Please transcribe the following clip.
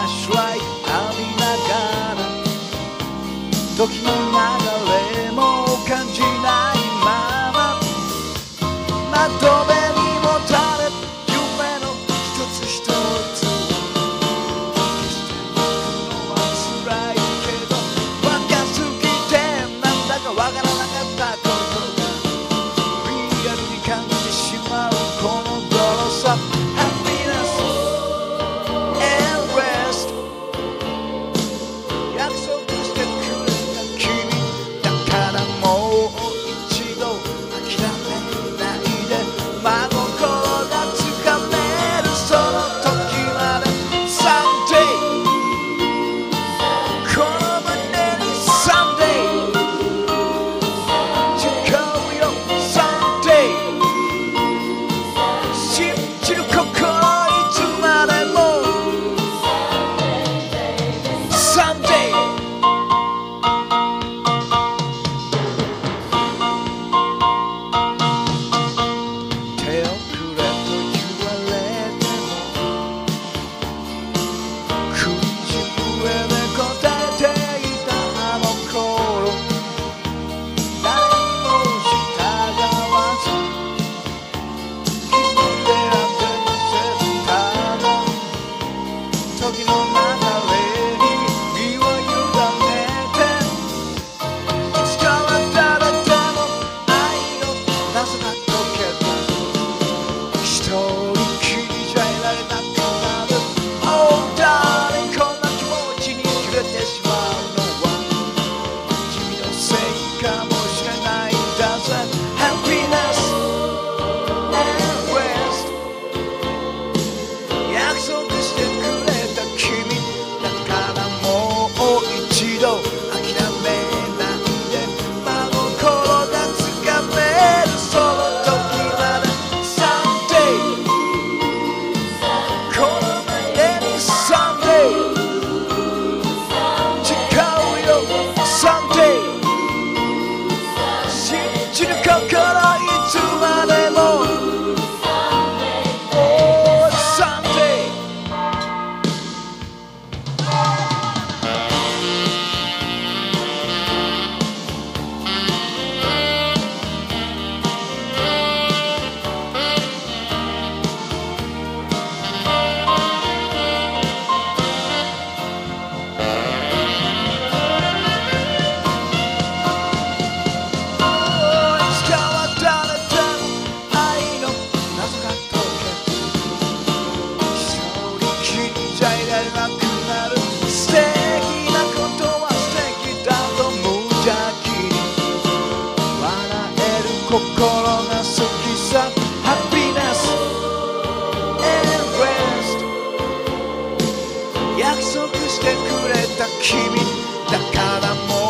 ラッシュライト浴びながら時の流れも感じないまま窓辺にもたれ夢の一つ一つ決して行くのは辛いけど若すぎてなんだかわからなかったことがリアルに感じてしまうこの泥さ Happiness and rest 約束してくれた君だからもう一度諦めないで真心がつかめるその時まで Someday この胸に Someday 誓うよ Someday 信じる心いつまでも Someday 手遅れと言われても食いしぶれで答えていたあの頃誰にも従わず気分で選んでみせるただ時の流れに身を委ねていつかは誰でも愛の謎が解けた一人きりじゃいられなくなる Oh darling こんな気持ちに揺れてしまうのは君のせいかもしれないんだぜ Happiness and rest 約束してくれた君だからもう一度諦めないで真心がつかめるその時まで Someday この胸に Someday 誓うよ Someday 信じる心いつまでも Oh Someday いつかは誰でも愛の謎が解けて一人きりじゃいられなくなる素敵なことは素敵だと無邪気に笑える心が好きさ Happiness and rest 約束してくれた君だからもう